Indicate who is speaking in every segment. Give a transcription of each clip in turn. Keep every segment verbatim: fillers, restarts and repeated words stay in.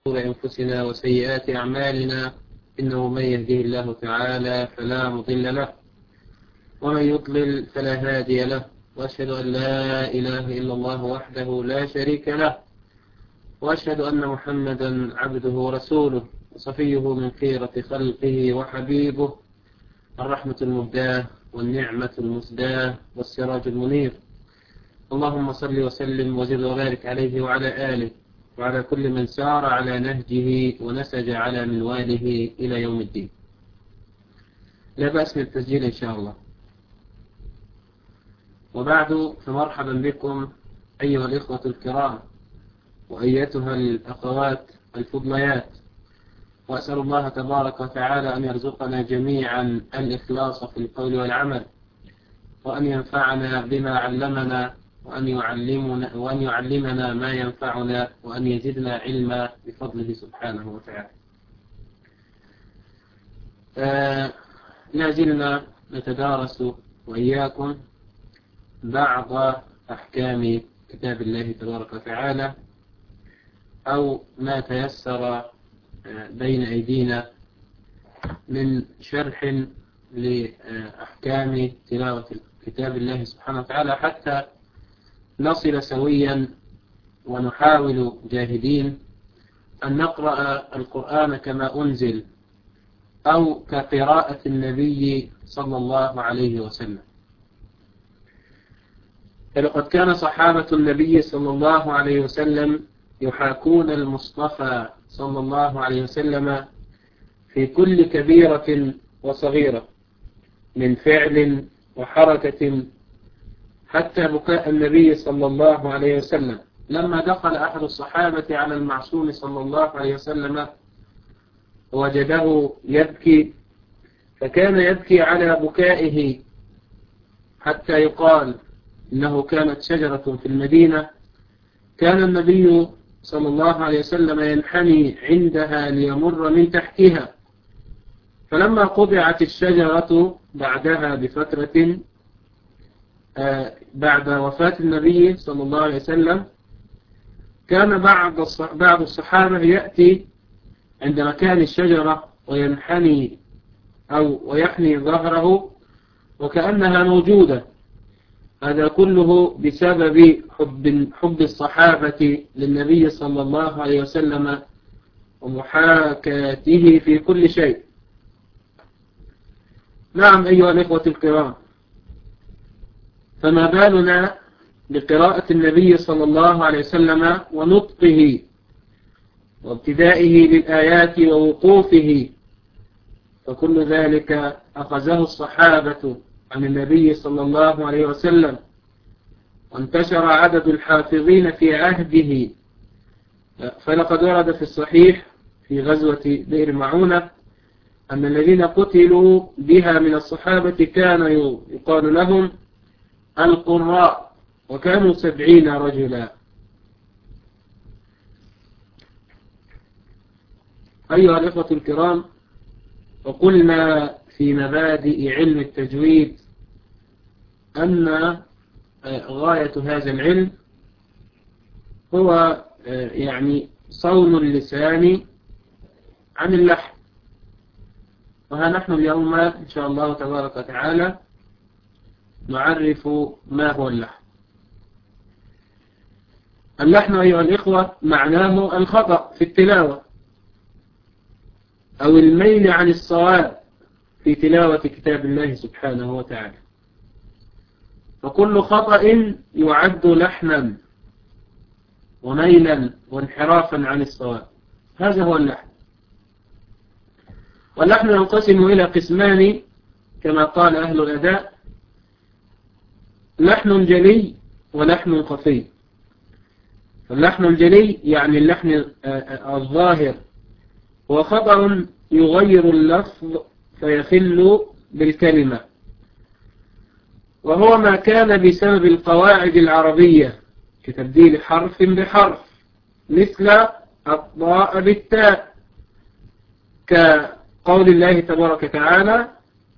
Speaker 1: شرور أنفسنا وسيئات أعمالنا إنه من يهده الله تعالى فلا مضل له ومن يضلل فلا هادي له، وأشهد أن لا إله إلا الله وحده لا شريك له، وأشهد أن محمدا عبده ورسوله وصفيه من خيرة خلقه وحبيبه، الرحمة المهداة والنعمة المسداة والسراج المنير. اللهم صل وسلم وزد وبارك عليه وعلى آله وعلى كل من سار على نهجه ونسج على منواله إلى يوم الدين. لا بأس بالتسجيل إن شاء الله. وبعد فمرحبا بكم أيها الإخوة الكرام وأيتها الأخوات الفضليات، وأسأل الله تبارك وتعالى أن يرزقنا جميعا الإخلاص في القول والعمل، وأن ينفعنا بما علمنا، وأن يعلمنا, وأن يعلمنا ما ينفعنا، وأن يزدنا علما بفضله سبحانه وتعالى. آه لا زلنا نتدارس وإياكم بعض أحكام كتاب الله تبارك وتعالى، أو ما تيسر بين أيدينا من شرح لأحكام تلاوة كتاب الله سبحانه وتعالى، حتى نصل سويا ونحاول جاهدين أن نقرأ القرآن كما أنزل أو كقراءة النبي صلى الله عليه وسلم. فلقد كان صحابة النبي صلى الله عليه وسلم يحاكون المصطفى صلى الله عليه وسلم في كل كبيرة وصغيرة من فعل وحركة، حتى بكاء النبي صلى الله عليه وسلم لما دخل أحد الصحابة على المعصوم صلى الله عليه وسلم وجده يبكي، فكان يبكي على بكائه حتى يقال إنه كانت شجرة في المدينة كان النبي صلى الله عليه وسلم ينحني عندها ليمر من تحتها، فلما قطعت الشجرة بعدها بفترة بعد وفاة النبي صلى الله عليه وسلم، كان بعض بعض الصحابة يأتي عند مكان الشجرة وينحني أو ويحني ظهره وكأنها موجودة. هذا كله بسبب حب حب الصحابة للنبي صلى الله عليه وسلم ومحاكاته في كل شيء. نعم أيها الإخوة الكرام، فما بالنا بقراءة النبي صلى الله عليه وسلم ونطقه وابتدائه للآيات ووقوفه، فكل ذلك أخذه الصحابة عن النبي صلى الله عليه وسلم، وانتشر عدد الحافظين في عهده. فلقد ورد في الصحيح في غزوة بئر معونة أن الذين قتلوا بها من الصحابة كان يقال لهم القراء، وكانوا سبعين رجلا. أيها الإخوة الكرام، وقلنا في مبادئ علم التجويد أن غاية هذا العلم هو يعني صون اللسان عن اللحن. وها نحن اليوم إن شاء الله تبارك وتعالى نعرف ما هو اللحن. اللحن أيها الإخوة معناه الخطأ في التلاوة أو الميل عن الصواب في تلاوة كتاب الله سبحانه وتعالى، فكل خطأ يعد لحنا وميلا وانحرافا عن الصواب، هذا هو اللحن. واللحن ينقسم إلى قسمان كما قال أهل الأداء: لحن جلي ولحن خفي. فاللحن الجلي يعني اللحن الظاهر هو خطأ يغير اللفظ فيخل بالكلمة، وهو ما كان بسبب القواعد العربية كتبديل حرف بحرف، مثل الطاء بالتاء، كقول الله تبارك وتعالى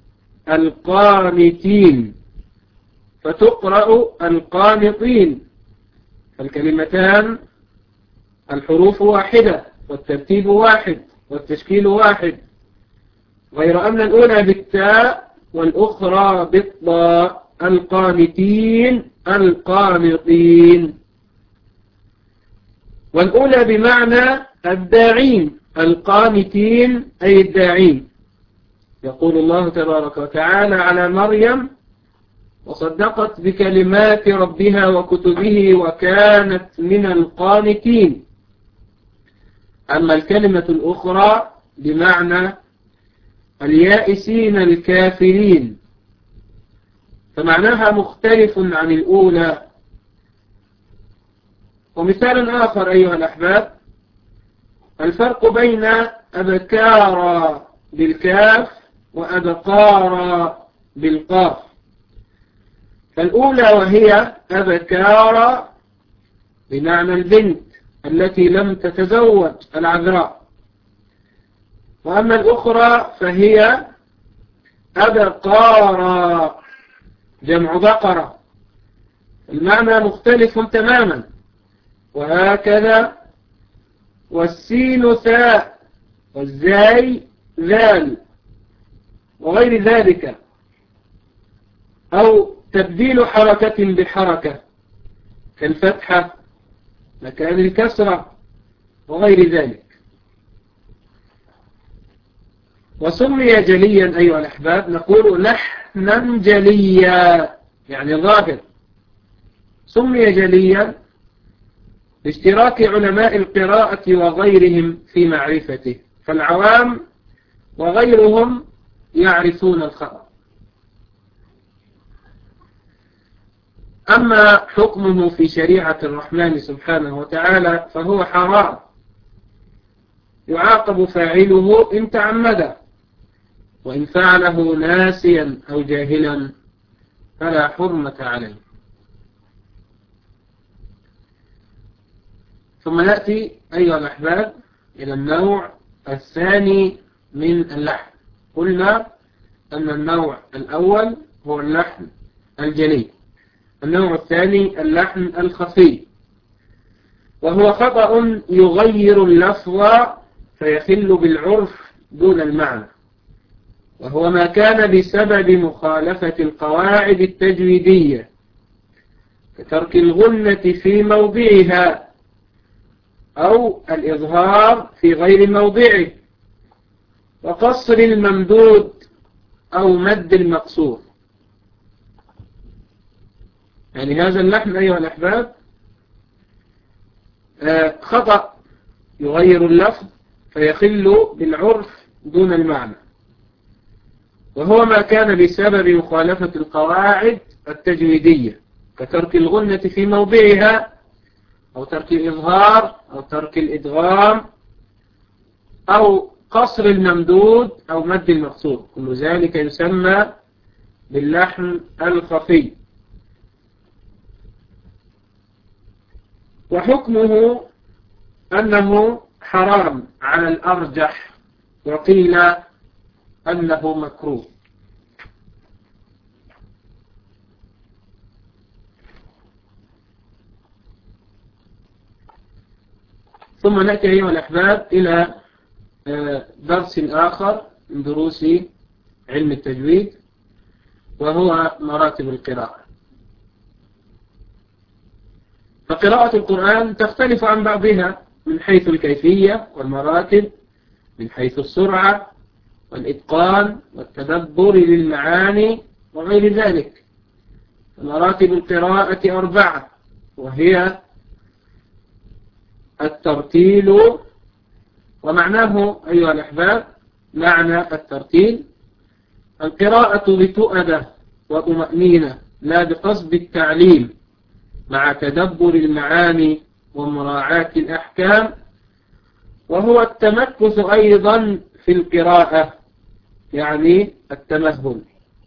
Speaker 1: القانتين فتقرأ القانطين، فالكلمتان الحروف واحدة والترتيب واحد والتشكيل واحد، غير أن الأولى بالتاء والأخرى بالطاء. القانتين القانطين. والأولى بمعنى الداعين، القانتين أي الداعين. يقول الله تبارك وتعالى على مريم: وصدقت بكلمات ربها وكتبه وكانت من القانتين. أما الكلمة الأخرى بمعنى اليائسين الكافرين، فمعناها مختلف عن الأولى. ومثال آخر أيها الأحباب: الفرق بين أبكار بالكاف وأبقار بالقاف. فالأولى وهي أبكار بمعنى البنت التي لم تتزوج، العذراء. وأما الأخرى فهي أبقار جمع بقرة، المعنى مختلف تماما. وهكذا والسين ثاء والزاي ذال وغير ذلك، أو تبديل حركة بحركة كالفتحة مكان الكسرة وغير ذلك. وسمي جليا أيها الأحباب، نقول لحنا جليا يعني ظاهر. سمي جليا باشتراك علماء القراءة وغيرهم في معرفته، فالعوام وغيرهم يعرفون الخطأ. أما حكمه في شريعة الرحمن سبحانه وتعالى فهو حرام، يعاقب فاعله إن تعمد، وإن فعله ناسيا أو جاهلا فلا حرمة عليه. ثم نأتي أيها الأحباب إلى النوع الثاني من اللحن. قلنا أن النوع الأول هو اللحن الجلي، النوع الثاني اللحن الخفي، وهو خطأ يغير اللفظ فيخل بالعرف دون المعنى، وهو ما كان بسبب مخالفة القواعد التجويدية كترك الغنة في موضعها أو الإظهار في غير موضعه، وقصر الممدود أو مد المقصور. يعني هذا اللحن أيها الأحباب خطأ يغير اللفظ فيخل بالعرف دون المعنى، وهو ما كان بسبب مخالفة القواعد التجويدية كترك الغنة في موضعها أو ترك الإظهار أو ترك الإدغام أو قصر الممدود أو مد المقصور. كل ذلك يسمى باللحن الخفي. وحكمه أنه حرام على الأرجح، وقيل أنه مكروه. ثم نأتي أيها الأحباب إلى درس آخر من دروس علم التجويد، وهو مراتب القراءة. فقراءة القرآن تختلف عن بعضها من حيث الكيفية والمراتب، من حيث السرعة والإتقان والتدبر للمعاني وغير ذلك. مراتب القراءة أربعة، وهي الترتيل. ومعناه أيها الأحباب، معنى الترتيل القراءة بتؤدة وطمأنينة لا بقصد التعليم، مع تدبر المعاني ومراعاة الأحكام، وهو التمكث أيضا في القراءة، يعني التمهل.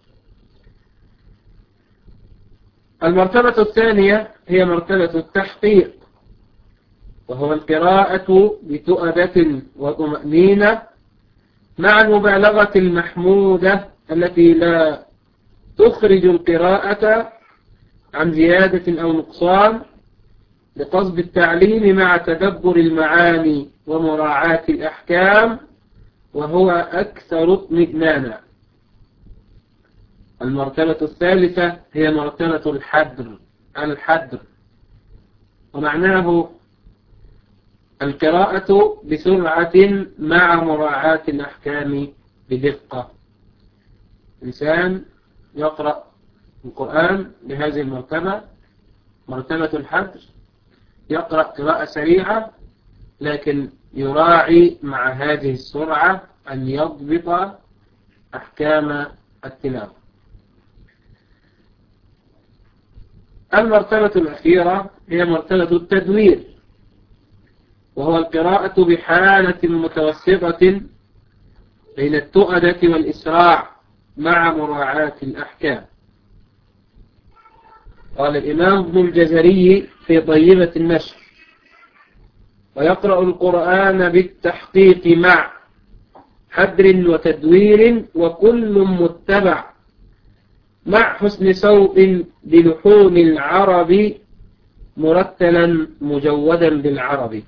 Speaker 1: المرتبة الثانية هي مرتبة التحقيق، وهو القراءة بتؤدة وطمأنينة مع المبالغة المحمودة التي لا تخرج القراءة عن زيادة أو نقصان، بقصد التعليم مع تدبر المعاني ومراعاة الأحكام وهو أكثر اطمئنانا. المرتبة الثالثة هي مرتبة الحدر الحدر ومعناه القراءة بسرعة مع مراعاة الأحكام بدقة. إنسان يقرأ القرآن بهذه المرتبة مرتبة الحدر، يقرأ قراءة سريعة لكن يراعي مع هذه السرعة أن يضبط أحكام التلاوة. المرتبة الأخيرة هي مرتبة التدوير، وهو القراءة بحالة متوسطة بين التؤدة والإسراع مع مراعاة الأحكام. قال الإمام ابن الجزري في طيبة النشر: ويقرأ القرآن بالتحقيق مع حدر وتدوير وكل متبع مع حسن سوط بلحون العرب مرتلا مجودا بالعرب.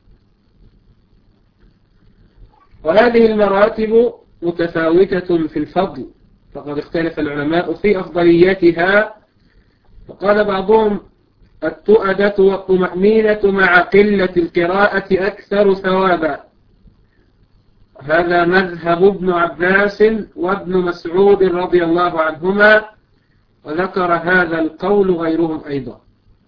Speaker 1: وهذه المراتب متفاوتة في الفضل، فقد اختلف العلماء في أفضليتها، فقال بعضهم التؤدة والطمأنينة مع قلة القراءة أكثر ثوابا. هذا مذهب ابن عباس وابن مسعود رضي الله عنهما، وذكر هذا القول غيرهم أيضا.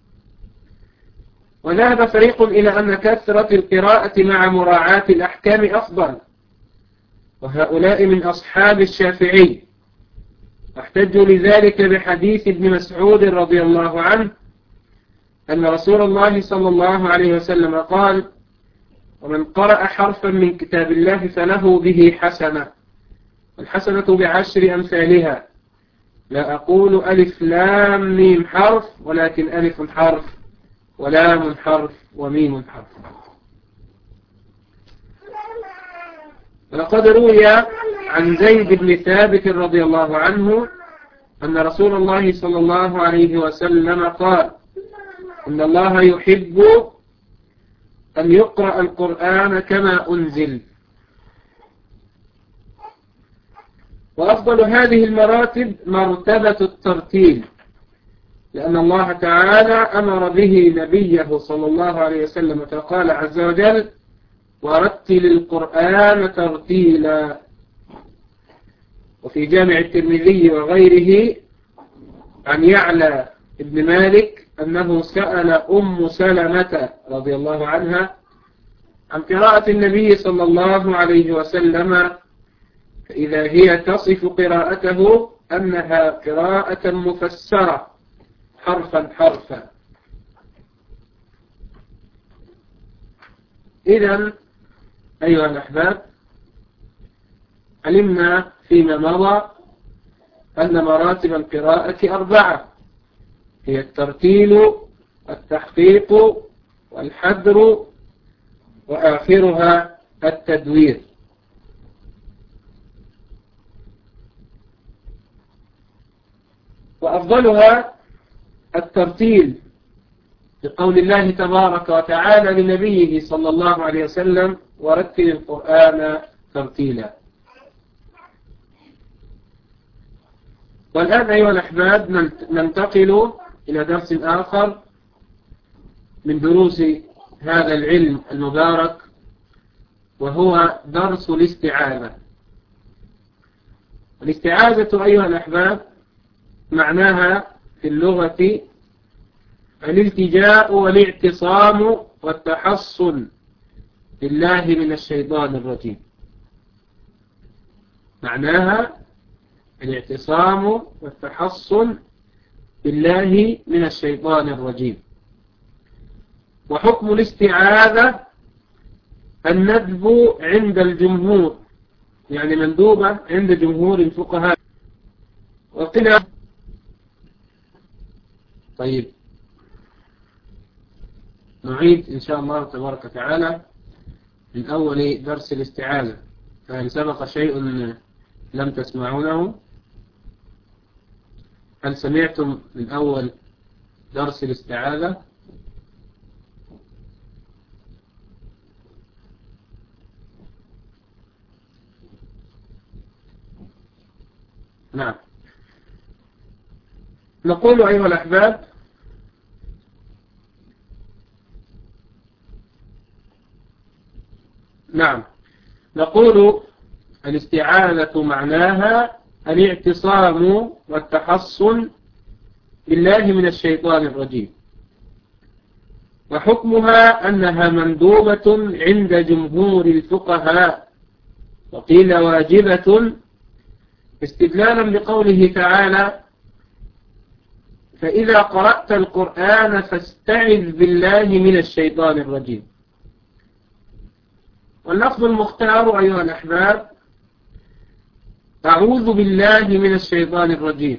Speaker 1: وذهب فريق إلى أن كثرة القراءة مع مراعاة الأحكام أفضل، وهؤلاء من أصحاب الشافعي، واحتجوا لذلك بحديث ابن مسعود رضي الله عنه أن رسول الله صلى الله عليه وسلم قال: ومن قرأ حرفا من كتاب الله فله به حسنة، والحسنة بعشر أمثالها، لا أقول ألف لام ميم حرف، ولكن ألف حرف ولام حرف وميم حرف. ولقد روي عن زيد بن ثابت رضي الله عنه أن رسول الله صلى الله عليه وسلم قال: إن الله يحب أن يقرأ القرآن كما أنزل. وأفضل هذه المراتب مرتبة الترتيل، لأن الله تعالى أمر به نبيه صلى الله عليه وسلم، فقال عز وجل: ورتل القرآن ترتيلا. وفي جامع الترمذي وغيره عن يعلى ابن مالك أنه سأل أم سلمة رضي الله عنها عن قراءة النبي صلى الله عليه وسلم، فإذا هي تصف قراءته أنها قراءة مفسرة حرفا حرفا. إذن أيها الأحباب، علمنا فيما مضى أن مراتب القراءة أربعة، هي الترتيل التحقيق والحدر وآخرها التدوير. وأفضلها الترتيل، بقول الله تبارك وتعالى لنبيه صلى الله عليه وسلم: ورتل القرآن ترتيلا. والآن أيها الأحباب ننتقل إلى درس آخر من دروس هذا العلم المبارك، وهو درس الاستعاذة. الاستعاذة أيها الأحباب معناها في اللغة الالتجاء والاعتصام والتحصن بالله من الشيطان الرجيم. معناها الاعتصام والتحصن بالله من الشيطان الرجيم. وحكم الاستعاذة الندب عند الجمهور، يعني مندوبة عند جمهور الفقهاء. وقيل طيب نعيد إن شاء الله تبارك وتعالى من أول درس الاستعاذة، فهل سبق شيء لم تسمعونه؟ هل سمعتم من أول درس الاستعاذة؟ نعم. نقول أيها الأحباب نعم نقول الاستعاذة معناها الاعتصام والتحصن بالله من الشيطان الرجيم، وحكمها أنها مندوبة عند جمهور الفقهاء، وقيل واجبة استدلالا بقوله تعالى: فإذا قرأت القرآن فاستعذ بالله من الشيطان الرجيم. واللفظ المختار أيها الأحباب أعوذ بالله من الشيطان الرجيم،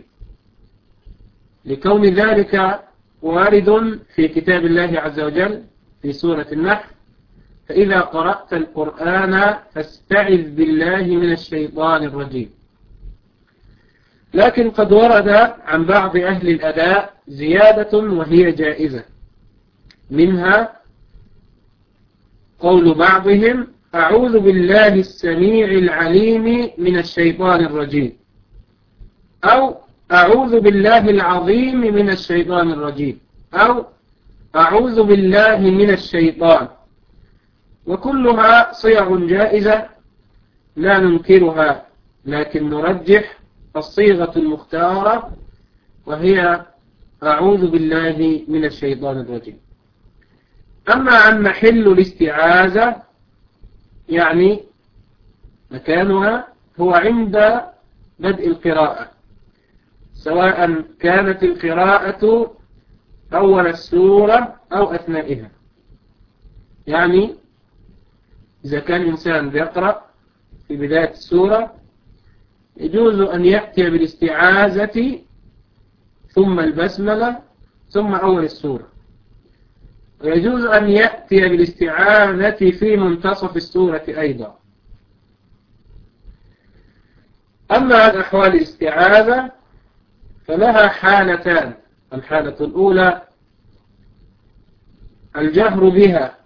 Speaker 1: لكون ذلك وارد في كتاب الله عز وجل في سورة النحل: فإذا قرأت القرآن فاستعذ بالله من الشيطان الرجيم. لكن قد ورد عن بعض أهل الأداء زيادة وهي جائزة، منها قول بعضهم: أعوذ بالله السميع العليم من الشيطان الرجيم، أو أعوذ بالله العظيم من الشيطان الرجيم، أو أعوذ بالله من الشيطان. وكلها صيغ جائزة لا ننكرها، لكن نرجح الصيغة المختارة وهي أعوذ بالله من الشيطان الرجيم. أما عن محل الاستعاذة يعني مكانها هو عند بدء القراءة، سواء كانت القراءة أول السورة أو أثنائها. يعني إذا كان إنسان بيقرأ في بداية السورة يجوز أن يأتي بالاستعاذة ثم البسملة ثم أول السورة، ويجوز أن يأتي بالاستعاذة في منتصف السورة أيضا. أما عن أحوال الاستعاذة فلها حالتان: الحالة الأولى الجهر بها،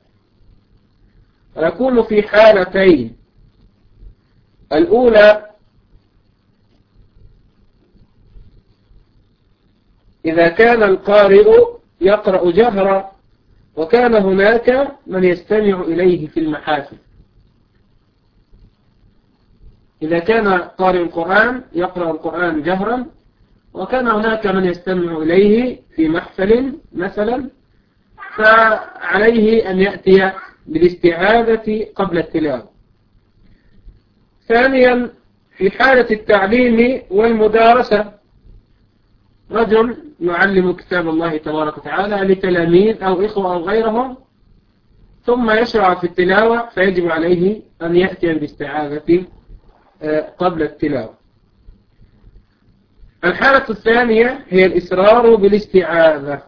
Speaker 1: ويكون في حالتين: الأولى إذا كان القارئ يقرأ جهرا وكان هناك من يستمع إليه في المحافل. إذا كان قارئ القرآن يقرأ القرآن جهرا وكان هناك من يستمع إليه في محفل مثلا، فعليه أن يأتي بالاستعاذة قبل التلاوة. ثانيا في حالة التعليم والمدارسة، رجل يعلم كتاب الله تبارك وتعالى لتلاميذ أو إخوة أو غيرهم، ثم يشرع في التلاوة، فيجب عليه أن يأتي بالاستعاذة قبل التلاوة. الحالة الثانية هي الإصرار بالاستعاذة،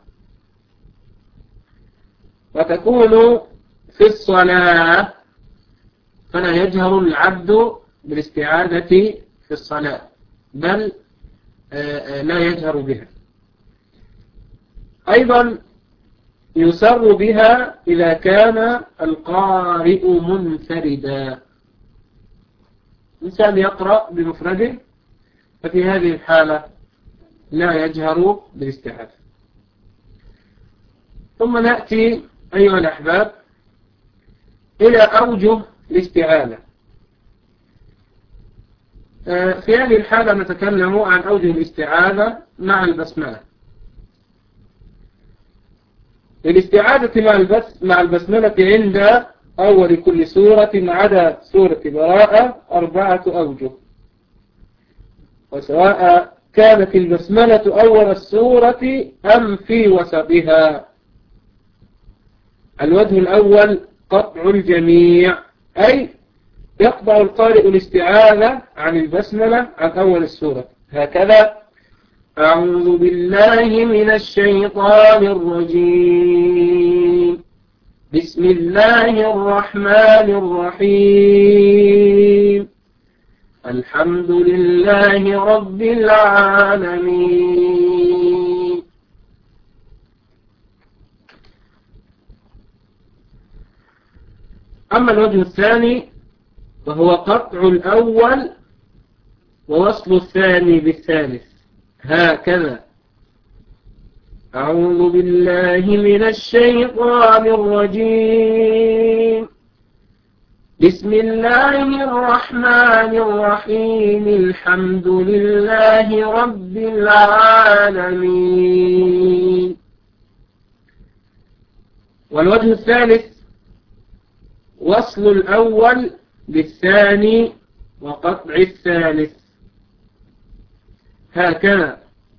Speaker 1: وتكون في الصلاة، فلا يجهر العبد بالاستعاذة في الصلاة، بل لا يجهر بها. أيضا يسر بها إذا كان القارئ منفردا، إنسان يقرأ بمفرده، ففي هذه الحالة لا يجهر بالاستعاذة. ثم نأتي أيها الأحباب إلى أوجه الاستعاذة. في هذه الحالة نتكلم عن أوجه الاستعاذة مع البسملة. الاستعاذة مع البسملة عند أول كل سورة عدا سورة براءة أربعة أوجه، وسواء كانت البسملة أول السورة أم في وسطها. الوجه الأول قطع الجميع، أي يقطع القارئ الاستعاذة عن البسملة عن أول السورة، هكذا: أعوذ بالله من الشيطان الرجيم، بسم الله الرحمن الرحيم، الحمد لله رب العالمين. أما الوجه الثاني فهو قطع الأول ووصل الثاني بالثالث هكذا: أعوذ بالله من الشيطان الرجيم، بسم الله الرحمن الرحيم، الحمد لله رب العالمين. والوجه الثالث وصل الأول بالثاني وقطع الثالث هكذا: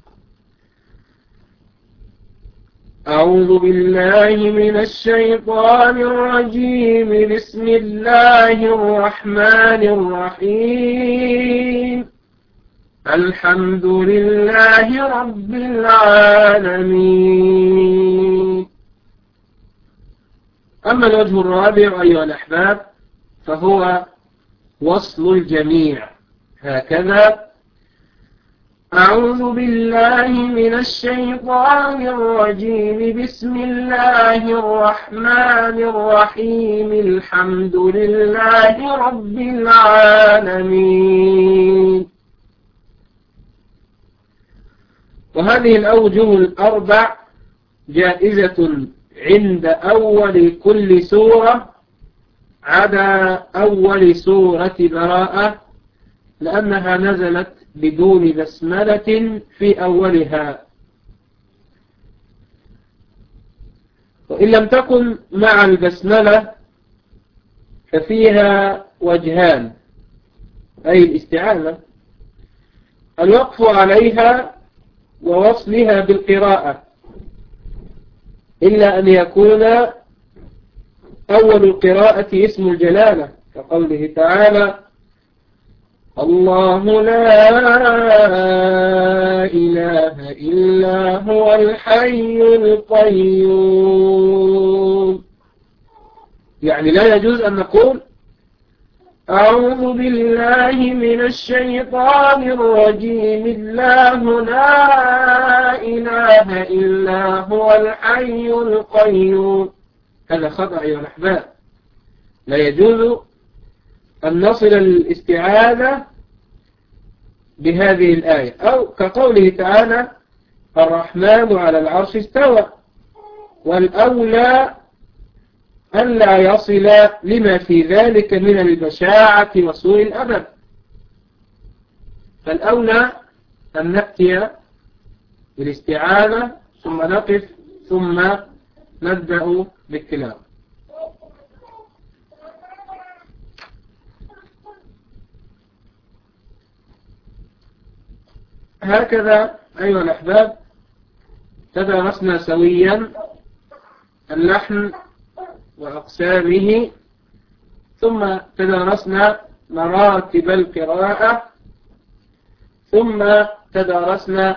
Speaker 1: أعوذ بالله من الشيطان الرجيم، بسم الله الرحمن الرحيم، الحمد لله رب العالمين. أما الوجه الرابع أيها الأحباب فهو وصل الجميع هكذا: أعوذ بالله من الشيطان الرجيم، بسم الله الرحمن الرحيم، الحمد لله رب العالمين. وهذه الأوجه الأربع جائزة عند أول كل سورة عدا أول سورة براءة، لأنها نزلت بدون بسملة في أولها. وإن لم تكن مع البسملة ففيها وجهان، أي الاستعاذة: الوقف عليها ووصلها بالقراءة، إلا أن يكون أول القراءة اسم الجلالة كقوله تعالى: الله لا إله إلا هو الحي القيوم. يعني لا يجوز أن نقول أعوذ بالله من الشيطان الرجيم، الله لا إله إلا هو الحي القيوم. هذا خطأ أيها الأحباب، لا يجوز أن نصل الاستعاذة بهذه الآية، أو كقوله تعالى: الرحمن على العرش استوى، والأولى أن لا يصل لما في ذلك من البشاعة وسوء الأدب، فالأولى أن نأتي بالاستعاذة ثم نقف ثم نبدأ بالتلاوة. هكذا أيها الأحباب تدرسنا سويا اللحن وأقسامه، ثم تدرسنا مراتب القراءة، ثم تدرسنا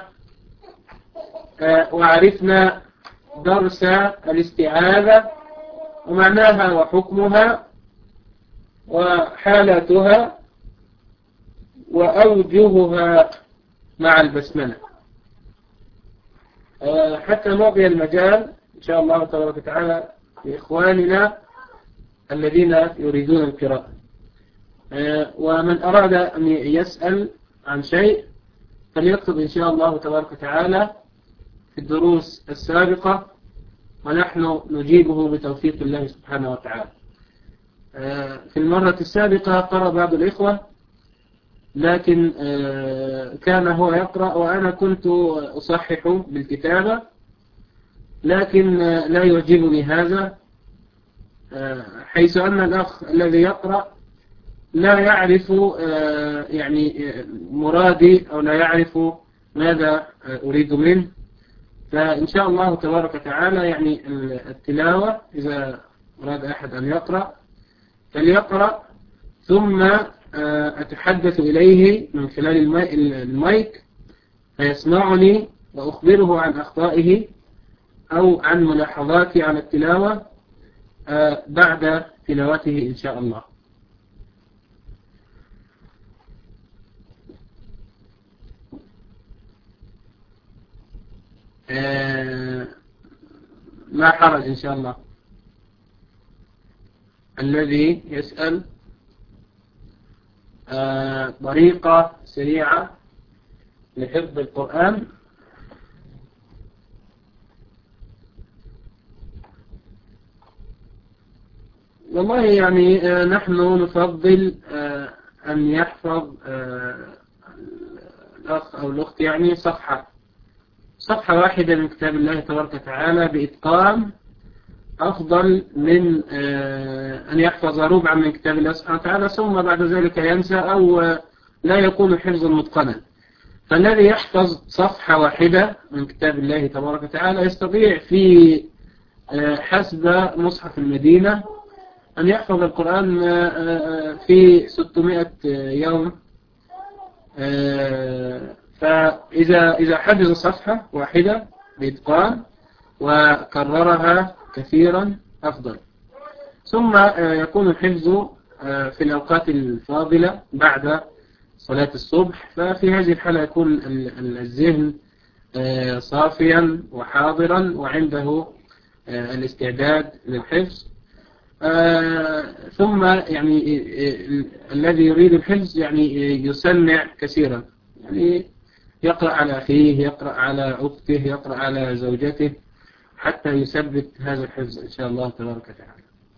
Speaker 1: وعرفنا درس الاستعاذة ومعناها وحكمها وحالاتها وأوجهها مع البسملة، حتى نعطي المجال إن شاء الله تبارك وتعالى لإخواننا الذين يريدون القراءة. ومن أراد أن يسأل عن شيء فليكتب إن شاء الله تبارك وتعالى في الدروس السابقة، ونحن نجيبه بتوفيق الله سبحانه وتعالى. في المرة السابقة قرأ بعض الإخوة، لكن كان هو يقرأ وأنا كنت أصحح بالكتابة، لكن لا يعجبني هذا، حيث أن الأخ الذي يقرأ لا يعرف يعني مرادي أو لا يعرف ماذا أريد منه. فإن شاء الله تبارك وتعالى يعني التلاوة إذا أراد أحد أن يقرأ فليقرأ، ثم أتحدث إليه من خلال المايك فيسمعني وأخبره عن أخطائه أو عن ملاحظاتي على التلاوة بعد تلاوته إن شاء الله. ما حرج إن شاء الله. الذي يسأل آه طريقة سريعة لحفظ القرآن. والله يعني آه نحن نفضل آه أن يحفظ آه الأخ أو الأخت يعني صفحة صفحة واحدة من كتاب الله تبارك وتعالى بإتقان، أفضل من آه أن يحفظ ربعا من كتاب الله سبحانه وتعالى ثم بعد ذلك ينسى أو آه لا يكون حفظا متقنا. فالذي يحفظ صفحة واحدة من كتاب الله تبارك وتعالى يستطيع في آه حسب مصحف المدينة أن يحفظ القرآن آه في ستمائة يوم. آه فإذا إذا حفظ صفحة واحدة بإتقان وكررها كثيرا أفضل. ثم يكون الحفظ في الأوقات الفاضلة بعد صلاة الصبح، ففي هذه الحالة يكون الذهن صافيا وحاضرا وعنده الاستعداد للحفظ. ثم يعني الذي يريد الحفظ يعني يسمع كثيرا، يعني يقرأ على أخيه، يقرأ على أخته، يقرأ على زوجته حتى يثبت هذا الحفظ إن شاء الله تبارك وتعالى.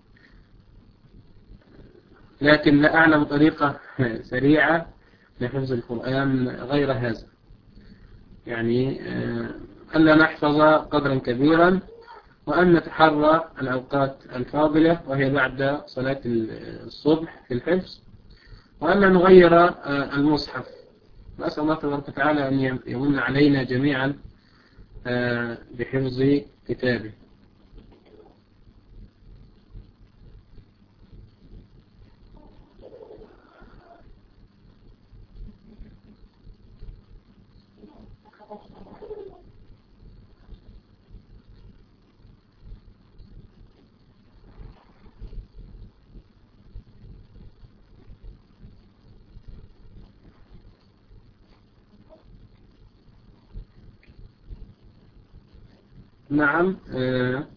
Speaker 1: لكن لا أعلم طريقة سريعة لحفظ القرآن غير هذا، يعني ألا نحفظ قدرا كبيرا وأن نتحرى الأوقات الفاضلة وهي بعد صلاة الصبح في الحفظ، وأن نغير المصحف. نسأل الله تبارك وتعالى أن يمن علينا جميعا بحفظ كتابه. نعم. آه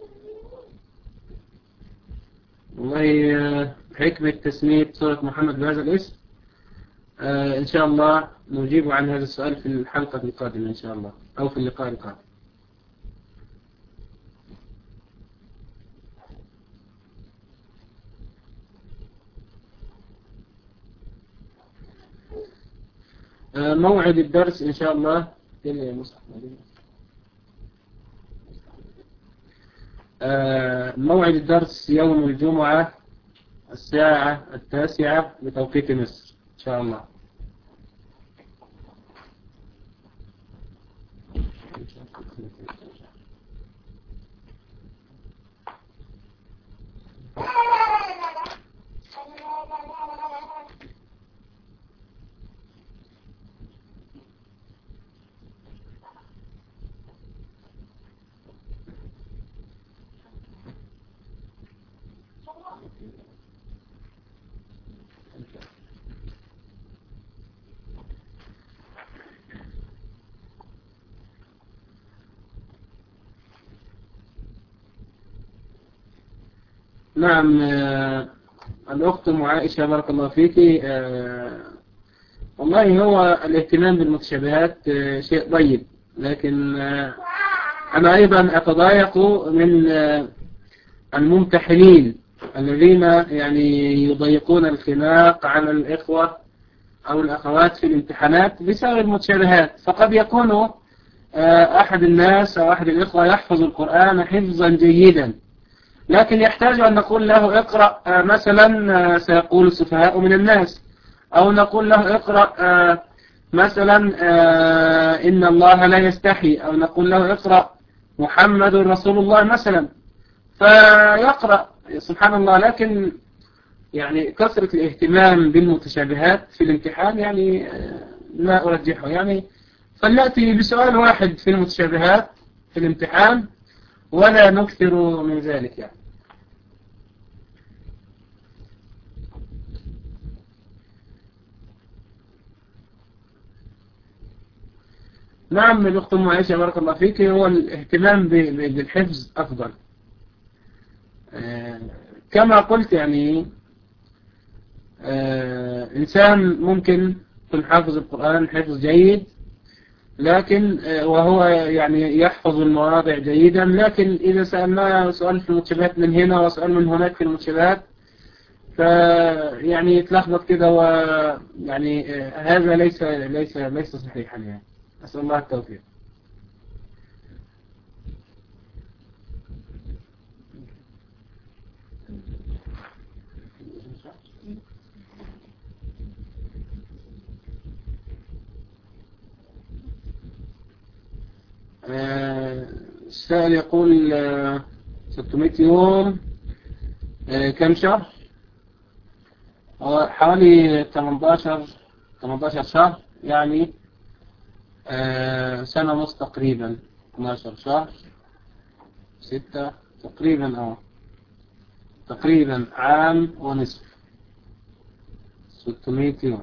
Speaker 1: والله آه حكمة تسمية سورة محمد بهذا الاسم آه إن شاء الله نجيب عن هذا السؤال في الحلقة القادمة إن شاء الله، أو في اللقاء القادم. آه موعد الدرس إن شاء الله آه موعد الدرس يوم الجمعة الساعة التاسعة بتوقيت مصر إن شاء الله. نعم. آه الأخت أم عائشة بارك الله فيك. آه والله هو الاهتمام بالمتشابهات آه شيء طيب، لكن آه أنا أيضا أتضايق من آه الممتحنين الذين يعني يضيقون الخناق على الإخوة أو الأخوات في الامتحانات بسبب المتشابهات. فقد يكون آه أحد الناس أو أحد الإخوة يحفظ القرآن حفظا جيدا، لكن يحتاج أن نقول له اقرأ مثلا سيقول السفهاء من الناس، أو نقول له اقرأ مثلا إن الله لا يستحي، أو نقول له اقرأ محمد رسول الله مثلا، فيقرأ سبحان الله. لكن يعني كثرة الاهتمام بالمتشابهات في الامتحان يعني لا أرجحه، يعني فلنأتي بسؤال واحد في المتشابهات في الامتحان ولا نكثر من ذلك يعني. نعم الأخت أم عائشة بارك الله فيك، هو الاهتمام بالحفظ أفضل. كما قلت يعني إنسان ممكن يكون حافظ القرآن حفظ جيد، لكن وهو يعني يحفظ المواضع جيدا، لكن إذا سألناه سؤال في المتشابهات من هنا وسؤال من هناك في المتشابهات فيعني يتلخبط كده، ويعني هذا ليس ليس ليس صحيحا يعني. أسأل الله التوفيق. السائل يقول ستمائة يوم كم شهر؟ حوالي ثمانية عشر شهر، يعني سنة ونص تقريبا، اثنا عشر شهر ستة تقريبا، اه تقريبا عام ونصف، ستمائة يوم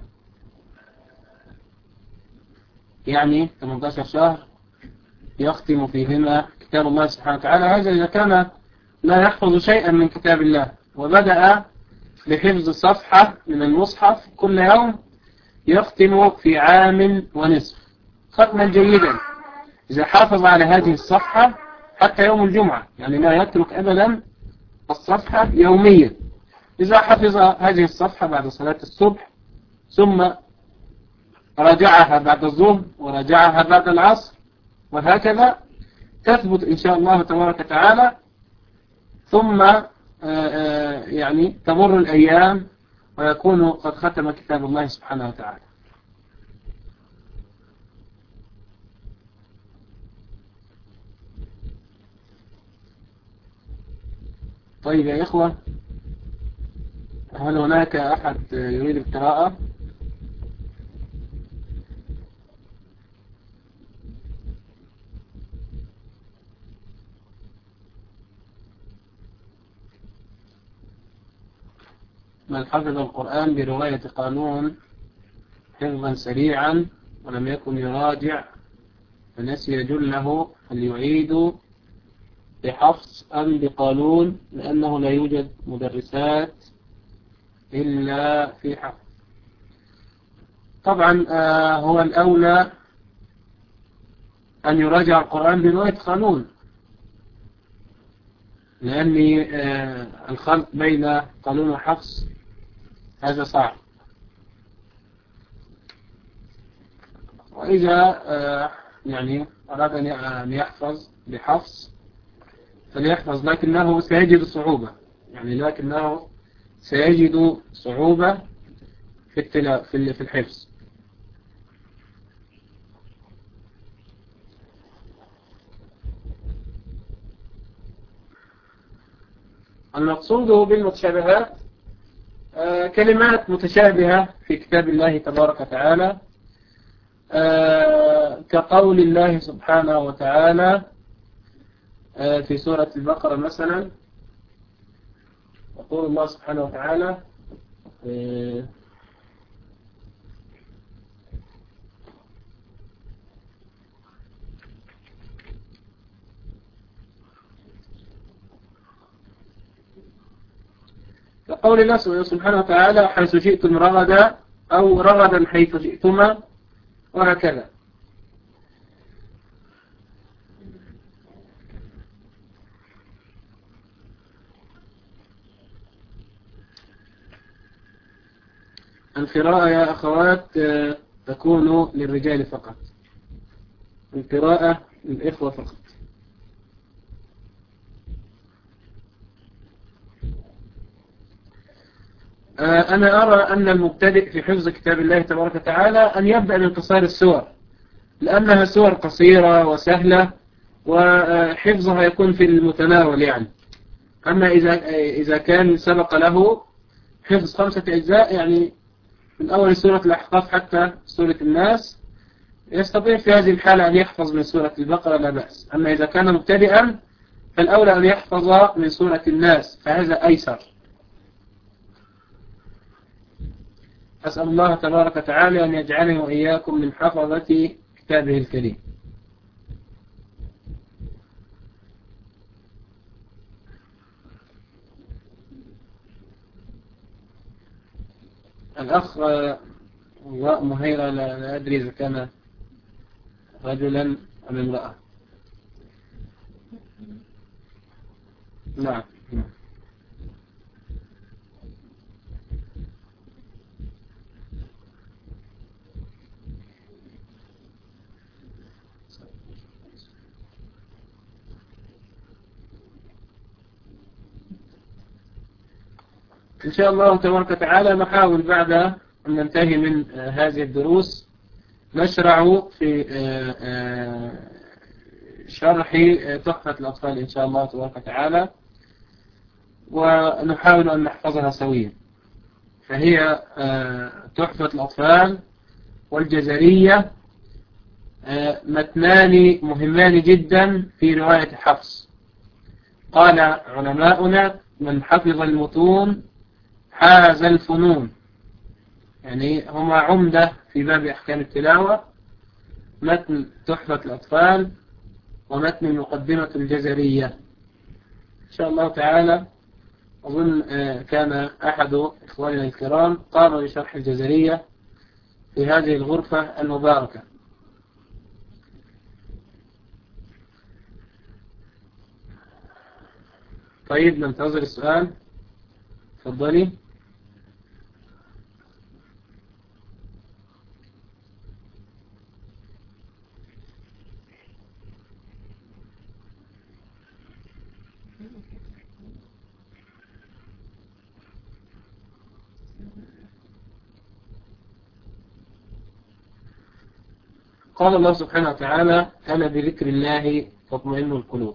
Speaker 1: يعني ثمانية عشر شهر يختم فيهما كتاب الله سبحانه وتعالى. هذا إذا كان لا يحفظ شيئا من كتاب الله وبدأ بحفظ صفحة من المصحف كل يوم يختم في عام ونصف ختما جيدا. إذا حافظ على هذه الصفحة حتى يوم الجمعة، يعني لا يترك أبدا الصفحة يوميا، إذا حفظ هذه الصفحة بعد صلاة الصبح ثم راجعها بعد الظهر وراجعها بعد العصر وهكذا، تثبت إن شاء الله تبارك وتعالى. ثم يعني تمر الأيام ويكون قد ختم كتاب الله سبحانه وتعالى. طيب يا إخوة، هل هناك أحد يريد القراءة؟ من حفظ القرآن برواية قانون حفظا سريعا ولم يكن يراجع فنسي جله فليعيد بحفظ أم بقانون، لأنه لا يوجد مدرسات إلا في حفظ. طبعا آه هو الأولى أن يراجع القرآن برواية قانون، لأن آه الخلط بين قانون وحفظ هذا صعب. وإذا آه يعني أراد أن يحفظ بحفظ فليحفظ، لكنه سيجد صعوبة، يعني لكنه سيجد صعوبة في التلا في في الحفظ. المقصود بالمتشابهات آه كلمات متشابهة في كتاب الله تبارك وتعالى، آه كقول الله سبحانه وتعالى آه في سورة البقرة مثلا، يقول الله سبحانه وتعالى آه كقول الله سبحانه وتعالى حيث شئتم رغدا أو رغدا حيث شئتما وهكذا. القراءة يا أخوات تكون للرجال فقط، القراءة للإخوة فقط. أنا أرى أن المبتدئ في حفظ كتاب الله تبارك وتعالى أن يبدأ بانتصار السور، لأنها سور قصيرة وسهلة وحفظها يكون في المتناول يعني. أما إذا إذا كان سبق له حفظ خمسة أجزاء، يعني من أول سورة الأحقاف حتى سورة الناس، يستطيع في هذه الحالة أن يحفظ من سورة البقرة لا بأس. أما إذا كان مبتدئا فالأولى أن يحفظ من سورة الناس، فهذا أيسر. أسأل الله تبارك وتعالى أن يجعلني وإياكم من حفظة كتابه الكريم. الأخ مهيرة لا أدري إذا كان رجلا أم امرأة. نعم. إن شاء الله تبارك وتعالى نحاول بعد أن ننتهي من هذه الدروس نشرع في شرح تحفة الأطفال إن شاء الله تبارك وتعالى، ونحاول أن نحفظها سويا. فهي تحفة الأطفال والجزرية متنان مهمان جدا في رواية حفص. قال علماؤنا: من حفظ المتون حاز الفنون. يعني هما عمدة في باب أحكام التلاوة، متن تحفة الأطفال ومتن المقدمة الجزرية. إن شاء الله تعالى أظن كان أحد إخواننا الكرام قام بشرح الجزرية في هذه الغرفة المباركة. طيب ننتظر السؤال. تفضلي. قال الله سبحانه وتعالى: ألا بذكر الله تطمئن القلوب.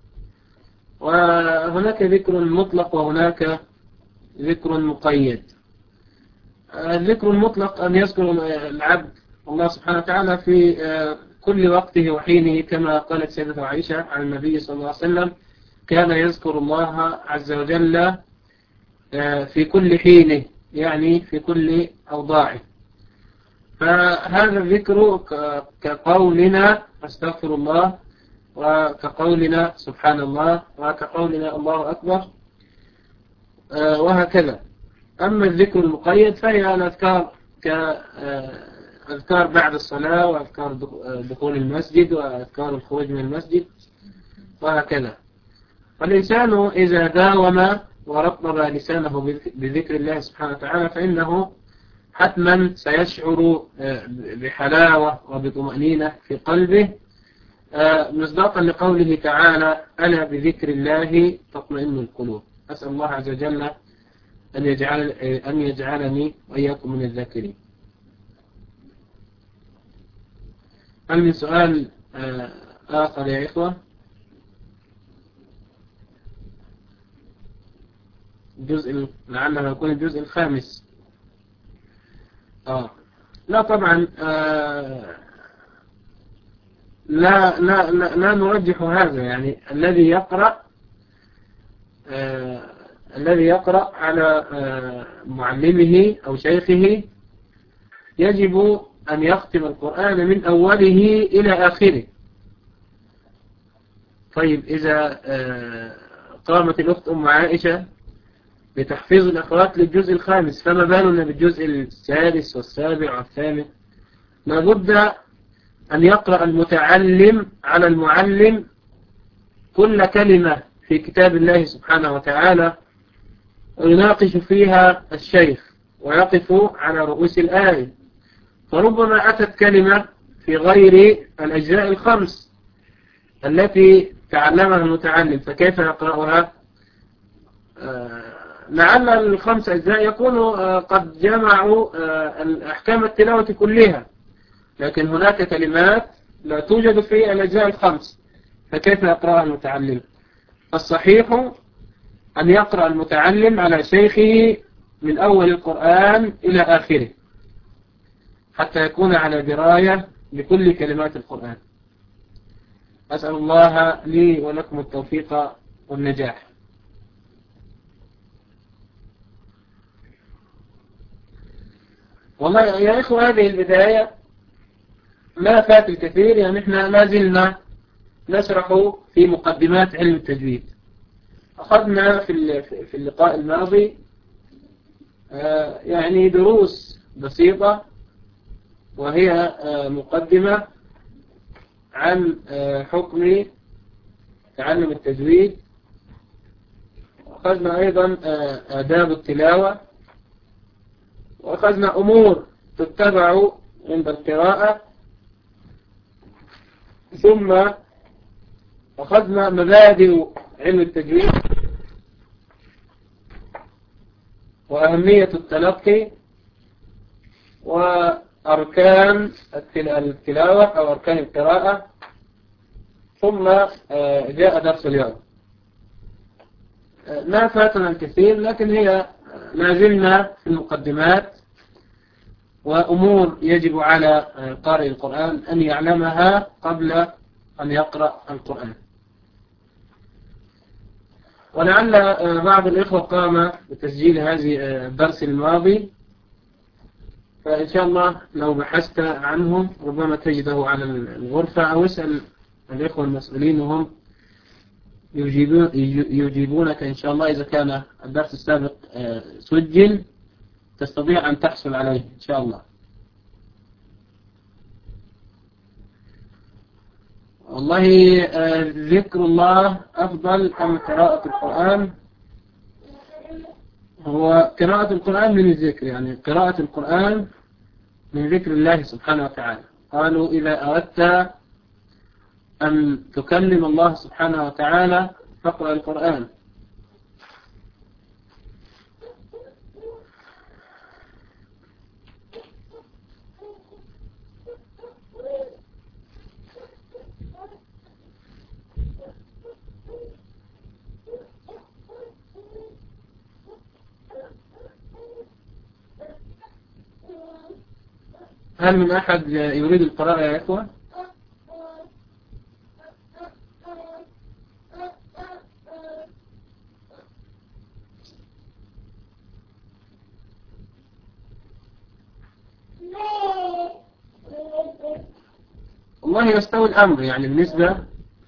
Speaker 1: وهناك ذكر مطلق وهناك ذكر مقيد. الذكر المطلق أن يذكر العبد الله سبحانه وتعالى في كل وقته وحينه، كما قالت سيدة عائشة عن النبي صلى الله عليه وسلم: كان يذكر الله عز وجل في كل حينه، يعني في كل أوضاعه. فهذا الذكر كقولنا استغفر الله، وكقولنا سبحان الله، وكقولنا الله أكبر، وهكذا. أما الذكر المقيد فهي الأذكار كأذكار بعد الصلاة، وأذكار دخول المسجد، وأذكار الخروج من المسجد، وهكذا. فالإنسان إذا داوم ورطب لسانه بذكر الله سبحانه وتعالى فإنه حتما سيشعر بحلاوة وبطمأنينة في قلبه، مصداقا لقوله تعالى: ألا بذكر الله تطمئن القلوب. أسأل الله عز وجل أن يجعل أن يجعلني وإياكم من الذاكرين. هل من سؤال آخر يا إخوة؟ الجزء لعله يكون الجزء الخامس. آه. لا طبعا، آه لا, لا, لا, لا نرجح هذا. يعني الذي يقرأ آه الذي يقرأ على آه معلمه أو شيخه يجب أن يختم القرآن من أوله إلى آخره. طيب إذا آه قامت الأخت أم عائشة بتحفيظ الأخوات للجزء الخامس، فما بالنا بالجزء السادس والسابع والثامن؟ لابد أن يقرأ المتعلم على المعلم كل كلمة في كتاب الله سبحانه وتعالى، ويناقش فيها الشيخ ويقف على رؤوس الآية. فربما أتت كلمة في غير الأجزاء الخمس التي تعلمها المتعلم، فكيف يقرأها؟ آه لعل الخمس أجزاء يكونوا قد جمعوا أحكام التلاوة كلها، لكن هناك كلمات لا توجد في الأجزاء الخمس، فكيف يقرأها المتعلم؟ الصحيح أن يقرأ المتعلم على شيخه من أول القرآن إلى آخره حتى يكون على دراية بكل كلمات القرآن. أسأل الله لي ولكم التوفيق والنجاح. والله يا إخوة هذه البداية ما فات الكثير، يعني إحنا ما زلنا نشرح في مقدمات علم التجويد. أخذنا في في اللقاء الماضي يعني دروس بسيطة، وهي مقدمة عن حكم تعلم التجويد. أخذنا أيضا آداب التلاوة، وأخذنا أمور تتبع عند القراءة، ثم أخذنا مبادئ علم التجويد وأهمية التلقي وأركان التلاوة أو أركان القراءة، ثم جاء درس اليوم. ما فاتنا الكثير، لكن هي ما زلنا في المقدمات وأمور يجب على قارئ القرآن أن يعلمها قبل أن يقرأ القرآن. ولعل بعض الإخوة قام بتسجيل هذه الدرس الماضي، فإن شاء الله لو بحثت عنه ربما تجده على الغرفة، أو اسأل الإخوة المسؤولين وهم يجيبون يجيبونك إن شاء الله. إذا كان الدرس السابق سجل تستطيع أن تحصل عليه إن شاء الله. والله ذكر الله أفضل أم قراءة القرآن؟ هو قراءة القرآن من الذكر، يعني قراءة القرآن من ذكر الله سبحانه وتعالى. قالوا إذا أردت أن تكلم الله سبحانه وتعالى فاقرأ القرآن. هل من أحد يريد القراءة يا إخوة؟ والله يستوي الأمر، يعني بالنسبة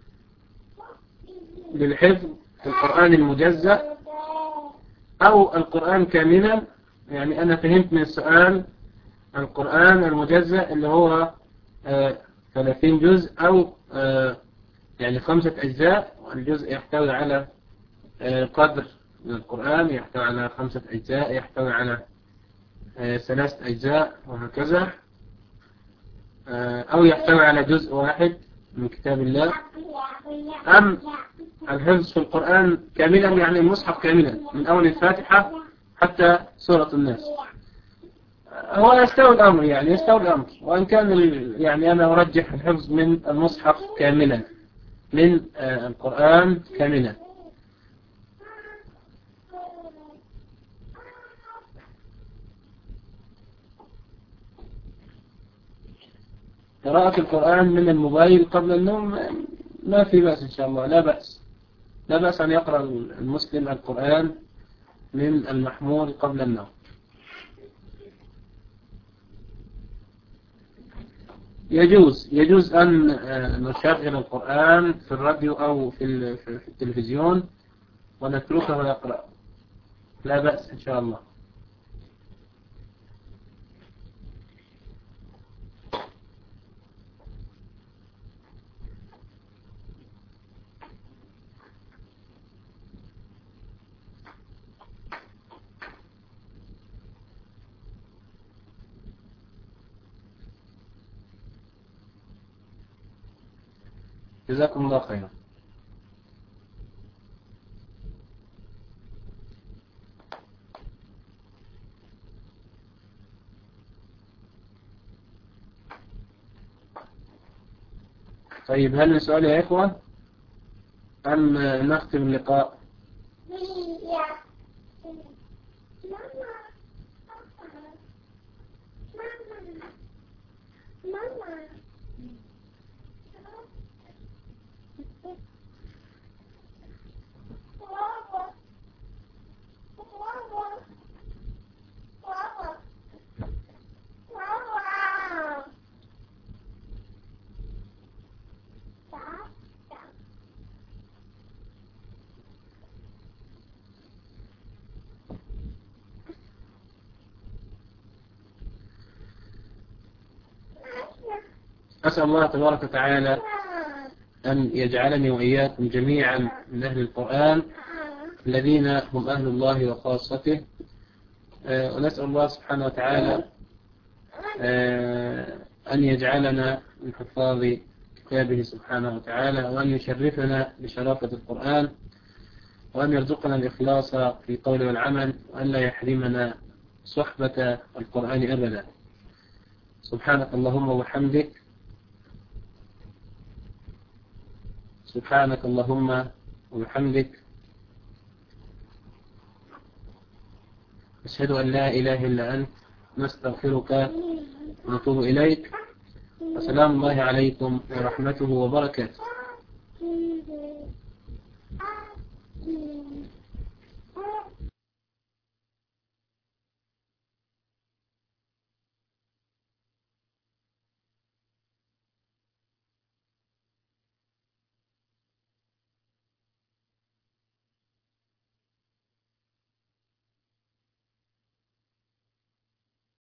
Speaker 1: للحفظ القرآن المجزأ أو القرآن كاملا. يعني أنا فهمت من السؤال القرآن المجزأ اللي هو آه ثلاثين جزء أو آه يعني خمسة أجزاء، والجزء يحتوي على آه قدر من القرآن، يحتوي على خمسة أجزاء، يحتوي على آه ثلاثة أجزاء وهكذا، آه أو يحتوي على جزء واحد من كتاب الله. أم الحفظ في القرآن كاملا، يعني المصحف كاملا من أول الفاتحة حتى سورة الناس. هو يستوي الأمر، يعني يستوي الأمر، وإن كان يعني أنا أرجح الحفظ من المصحف كاملا، من آه القرآن كاملا. قراءة القرآن من الموبايل قبل النوم ما في بأس إن شاء الله، لا بأس لا بأس أن يقرأ المسلم القرآن من المحمول قبل النوم. يجوز يجوز أن نشغل القرآن في الراديو أو في التلفزيون ونتركه يقرأ، لا بأس إن شاء الله. جزاكم الله خيرا. طيب هل من سؤال يا إخوة أم نختم اللقاء؟ أسأل الله تبارك وتعالى أن يجعلني وإياكم جميعا من أهل القرآن الذين هم أهل الله وخاصته، ونسأل الله سبحانه وتعالى أن يجعلنا من حفاظ كتابه سبحانه وتعالى، وأن يشرفنا بشرافة القرآن، وأن يرزقنا الإخلاص في القول والعمل، وأن لا يحرمنا صحبة القرآن أبدا. سبحانك اللهم وبحمدك سبحانك اللهم وبحمدك أشهد أن لا إله إلا أنت، نستغفرك ونتوب إليك. وسلام الله عليكم ورحمته وبركاته.